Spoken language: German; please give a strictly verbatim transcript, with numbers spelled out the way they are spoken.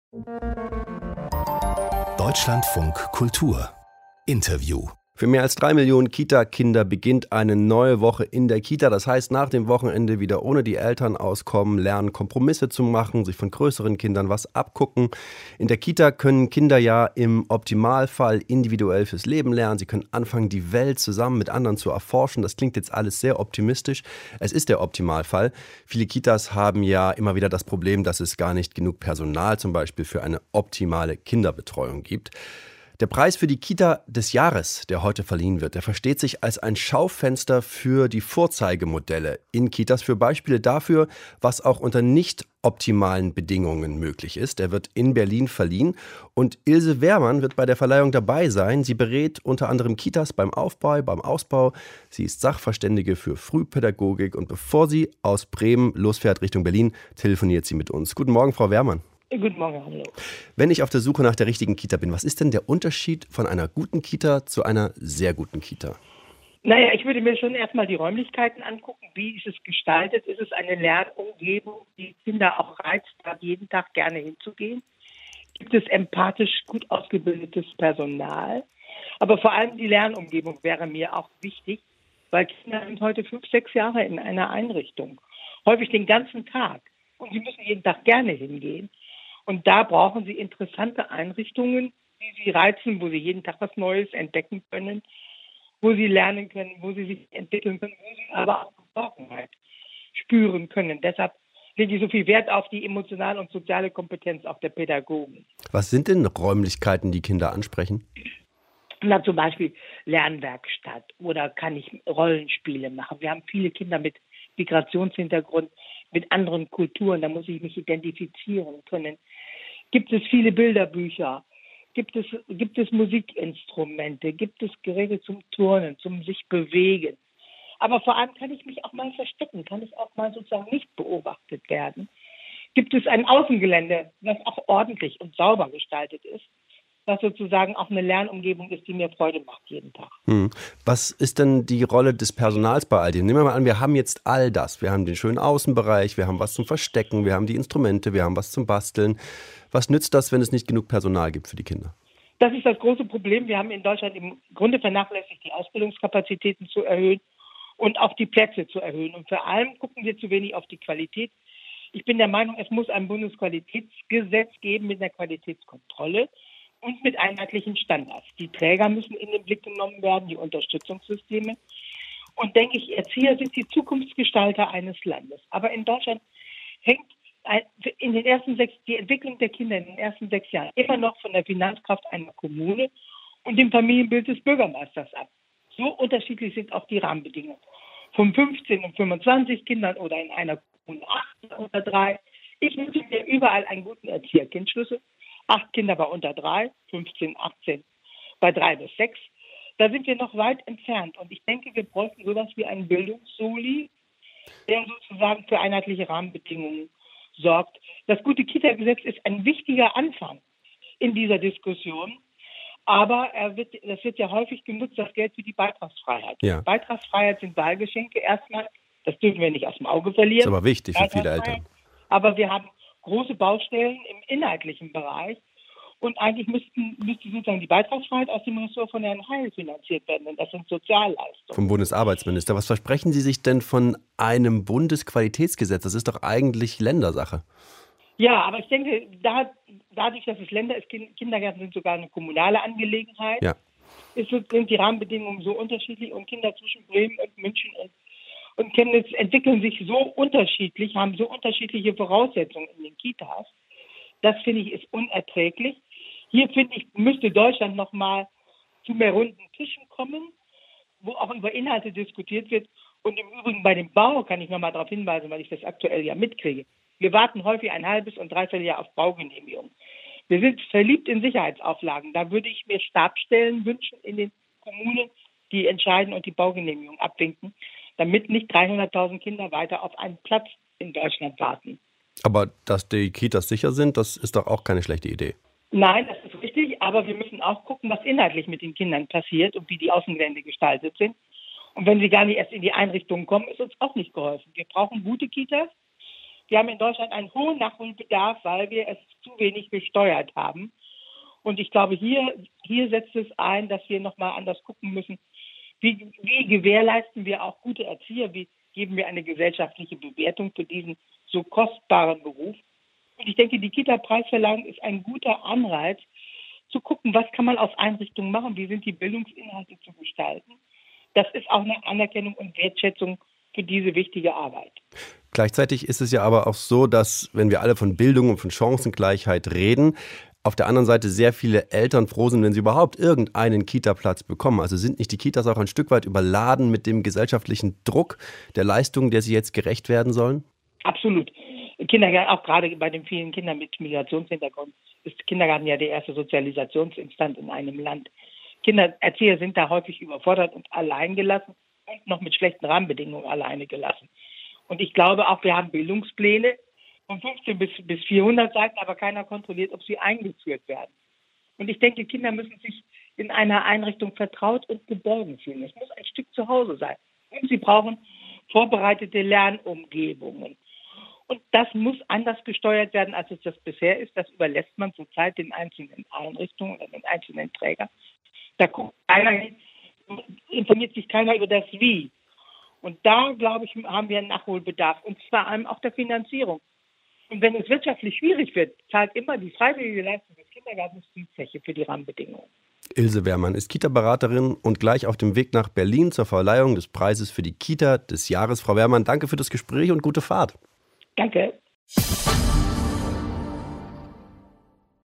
Deutschlandfunk Kultur Interview. Für mehr als drei Millionen Kita-Kinder beginnt eine neue Woche in der Kita. Das heißt, nach dem Wochenende wieder ohne die Eltern auskommen, lernen, Kompromisse zu machen, sich von größeren Kindern was abgucken. In der Kita können Kinder ja im Optimalfall individuell fürs Leben lernen. Sie können anfangen, die Welt zusammen mit anderen zu erforschen. Das klingt jetzt alles sehr optimistisch. Es ist der Optimalfall. Viele Kitas haben ja immer wieder das Problem, dass es gar nicht genug Personal zum Beispiel für eine optimale Kinderbetreuung gibt. Der Preis für die Kita des Jahres, der heute verliehen wird, der versteht sich als ein Schaufenster für die Vorzeigemodelle in Kitas, für Beispiele dafür, was auch unter nicht optimalen Bedingungen möglich ist. Er wird in Berlin verliehen und Ilse Wehrmann wird bei der Verleihung dabei sein. Sie berät unter anderem Kitas beim Aufbau, beim Ausbau. Sie ist Sachverständige für Frühpädagogik und bevor sie aus Bremen losfährt Richtung Berlin, telefoniert sie mit uns. Guten Morgen, Frau Wehrmann. Guten Morgen, hallo. Wenn ich auf der Suche nach der richtigen Kita bin, was ist denn der Unterschied von einer guten Kita zu einer sehr guten Kita? Naja, ich würde mir schon erstmal die Räumlichkeiten angucken. Wie ist es gestaltet? Ist es eine Lernumgebung, die Kinder auch reizt, da jeden Tag gerne hinzugehen? Gibt es empathisch gut ausgebildetes Personal? Aber vor allem die Lernumgebung wäre mir auch wichtig, weil Kinder sind heute fünf, sechs Jahre in einer Einrichtung. Häufig den ganzen Tag. Und sie müssen jeden Tag gerne hingehen. Und da brauchen sie interessante Einrichtungen, die sie reizen, wo sie jeden Tag was Neues entdecken können, wo sie lernen können, wo sie sich entwickeln können, wo sie aber auch Geborgenheit spüren können. Deshalb lege ich so viel Wert auf die emotionale und soziale Kompetenz auch der Pädagogen. Was sind denn Räumlichkeiten, die Kinder ansprechen? Na, zum Beispiel Lernwerkstatt oder kann ich Rollenspiele machen. Wir haben viele Kinder mit Migrationshintergrund, mit anderen Kulturen, da muss ich mich identifizieren können. Gibt es viele Bilderbücher? Gibt es, gibt es Musikinstrumente? Gibt es Geräte zum Turnen, zum sich bewegen? Aber vor allem kann ich mich auch mal verstecken, kann ich auch mal sozusagen nicht beobachtet werden. Gibt es ein Außengelände, das auch ordentlich und sauber gestaltet ist, was sozusagen auch eine Lernumgebung ist, die mir Freude macht jeden Tag. Hm. Was ist denn die Rolle des Personals bei all dem? Nehmen wir mal an, wir haben jetzt all das. Wir haben den schönen Außenbereich, wir haben was zum Verstecken, wir haben die Instrumente, wir haben was zum Basteln. Was nützt das, wenn es nicht genug Personal gibt für die Kinder? Das ist das große Problem. Wir haben in Deutschland im Grunde vernachlässigt, die Ausbildungskapazitäten zu erhöhen und auch die Plätze zu erhöhen. Und vor allem gucken wir zu wenig auf die Qualität. Ich bin der Meinung, es muss ein Bundesqualitätsgesetz geben mit einer Qualitätskontrolle und mit einheitlichen Standards. Die Träger müssen in den Blick genommen werden, die Unterstützungssysteme. Und denke ich, Erzieher sind die Zukunftsgestalter eines Landes. Aber in Deutschland hängt in den ersten sechs, die Entwicklung der Kinder in den ersten sechs Jahren immer noch von der Finanzkraft einer Kommune und dem Familienbild des Bürgermeisters ab. So unterschiedlich sind auch die Rahmenbedingungen. Von fünfzehn und fünfundzwanzig Kindern oder in einer Kommune acht oder drei. Ich wünsche mir überall einen guten Erzieher-Kind-Schlüssel. Acht Kinder bei unter drei, fünfzehn, achtzehn bei drei bis sechs. Da sind wir noch weit entfernt. Und ich denke, wir bräuchten sowas wie einen Bildungssoli, der sozusagen für einheitliche Rahmenbedingungen sorgt. Das gute Kita-Gesetz ist ein wichtiger Anfang in dieser Diskussion. Aber er wird, das wird ja häufig genutzt, das Geld für die Beitragsfreiheit. Ja. Beitragsfreiheit sind Wahlgeschenke erstmal. Das dürfen wir nicht aus dem Auge verlieren. Das ist aber wichtig für viele Eltern. Aber wir haben große Baustellen im inhaltlichen Bereich. Und eigentlich müssten, müsste sozusagen die Beitragsfreiheit aus dem Ressort von Herrn Heil finanziert werden, denn das sind Sozialleistungen. Vom Bundesarbeitsminister. Was versprechen Sie sich denn von einem Bundesqualitätsgesetz? Das ist doch eigentlich Ländersache. Ja, aber ich denke, da, dadurch, dass es Länder ist, Kindergärten sind sogar eine kommunale Angelegenheit. Ja. Es sind die Rahmenbedingungen so unterschiedlich und Kinder zwischen Bremen und München und, und Chemnitz entwickeln sich so unterschiedlich, haben so unterschiedliche Voraussetzungen in den Kitas. Das finde ich ist unerträglich. Hier, finde ich, müsste Deutschland nochmal zu mehr runden Tischen kommen, wo auch über Inhalte diskutiert wird. Und im Übrigen bei dem Bau kann ich nochmal darauf hinweisen, weil ich das aktuell ja mitkriege. Wir warten häufig ein halbes und dreiviertel Jahr auf Baugenehmigung. Wir sind verliebt in Sicherheitsauflagen. Da würde ich mir Stabsstellen wünschen in den Kommunen, die entscheiden und die Baugenehmigung abwinken, damit nicht dreihunderttausend Kinder weiter auf einen Platz in Deutschland warten. Aber dass die Kitas sicher sind, das ist doch auch keine schlechte Idee. Nein, das ist richtig, aber wir müssen auch gucken, was inhaltlich mit den Kindern passiert und wie die Außengelände gestaltet sind. Und wenn sie gar nicht erst in die Einrichtungen kommen, ist uns auch nicht geholfen. Wir brauchen gute Kitas. Wir haben in Deutschland einen hohen Nachholbedarf, weil wir es zu wenig gesteuert haben. Und ich glaube, hier, hier setzt es ein, dass wir nochmal anders gucken müssen, wie, wie gewährleisten wir auch gute Erzieher, wie geben wir eine gesellschaftliche Bewertung für diesen so kostbaren Beruf. Und ich denke, die Kita-Preisverleihung ist ein guter Anreiz, zu gucken, was kann man aus Einrichtungen machen, wie sind die Bildungsinhalte zu gestalten. Das ist auch eine Anerkennung und Wertschätzung für diese wichtige Arbeit. Gleichzeitig ist es ja aber auch so, dass, wenn wir alle von Bildung und von Chancengleichheit reden, auf der anderen Seite sehr viele Eltern froh sind, wenn sie überhaupt irgendeinen Kita-Platz bekommen. Also sind nicht die Kitas auch ein Stück weit überladen mit dem gesellschaftlichen Druck der Leistungen, der sie jetzt gerecht werden sollen? Absolut. Kindergarten, auch gerade bei den vielen Kindern mit Migrationshintergrund, ist Kindergarten ja die erste Sozialisationsinstanz in einem Land. Kindererzieher sind da häufig überfordert und allein gelassen und noch mit schlechten Rahmenbedingungen alleine gelassen. Und ich glaube auch, wir haben Bildungspläne von fünfzehn bis, bis vierhundert Seiten, aber keiner kontrolliert, ob sie eingeführt werden. Und ich denke, Kinder müssen sich in einer Einrichtung vertraut und geborgen fühlen. Es muss ein Stück zu Hause sein. Und sie brauchen vorbereitete Lernumgebungen. Und das muss anders gesteuert werden, als es das bisher ist. Das überlässt man zurzeit den einzelnen Einrichtungen oder den einzelnen Trägern. Da guckt keiner hin, informiert sich keiner über das Wie. Und da, glaube ich, haben wir einen Nachholbedarf. Und vor allem auch der Finanzierung. Und wenn es wirtschaftlich schwierig wird, zahlt immer die freiwillige Leistung des Kindergartens die Zeche für die Rahmenbedingungen. Ilse Wehrmann ist Kita-Beraterin und gleich auf dem Weg nach Berlin zur Verleihung des Preises für die Kita des Jahres. Frau Wehrmann, danke für das Gespräch und gute Fahrt. Danke.